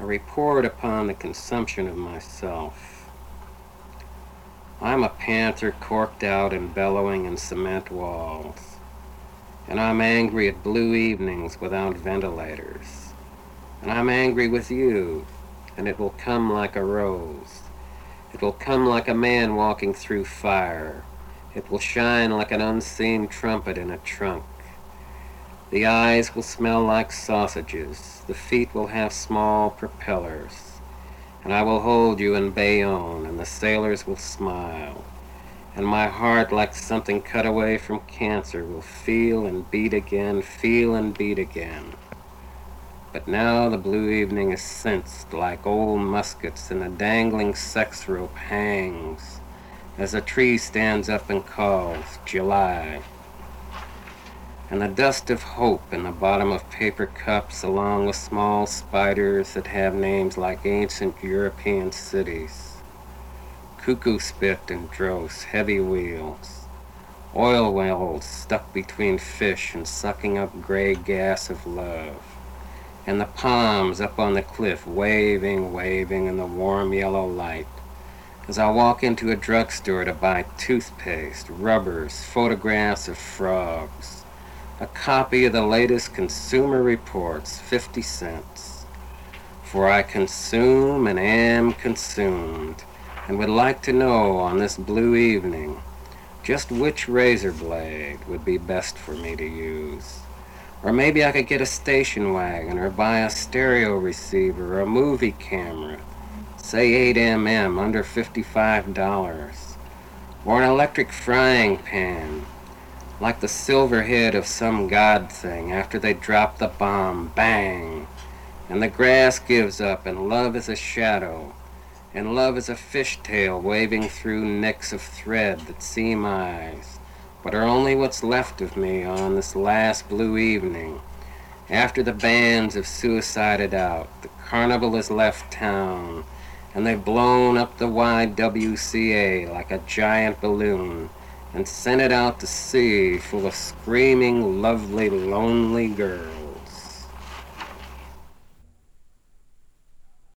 a report upon the consumption of myself. I'm a panther corked out and bellowing in cement walls, and I'm angry at blue evenings without ventilators, and I'm angry with you, and it will come like a rose. It will come like a man walking through fire. It will shine like an unseen trumpet in a trunk. The eyes will smell like sausages. The feet will have small propellers. And I will hold you in Bayonne, and the sailors will smile. And my heart, like something cut away from cancer, will feel and beat again, feel and beat again. But now the blue evening is cinched like old muskets, and a dangling sex rope hangs as a tree stands up and calls, July. And the dust of hope in the bottom of paper cups, along with small spiders that have names like ancient European cities. Cuckoo spit and dross, heavy wheels. Oil wells stuck between fish and sucking up gray gas of love. And the palms up on the cliff waving, waving in the warm yellow light. As I walk into a drugstore to buy toothpaste, rubbers, photographs of frogs. A copy of the latest Consumer Reports, 50 cents. For I consume and am consumed, and would like to know on this blue evening just which razor blade would be best for me to use. Or maybe I could get a station wagon or buy a stereo receiver or a movie camera, say 8mm, under $55. Or an electric frying pan, like the silver head of some god thing after they drop the bomb, bang, and the grass gives up, and love is a shadow, and love is a fishtail waving through necks of thread that seem eyes, but are only what's left of me on this last blue evening. After the bands have suicided out, the carnival has left town, and they've blown up the YWCA like a giant balloon, and sent it out to sea full of screaming, lovely, lonely girls.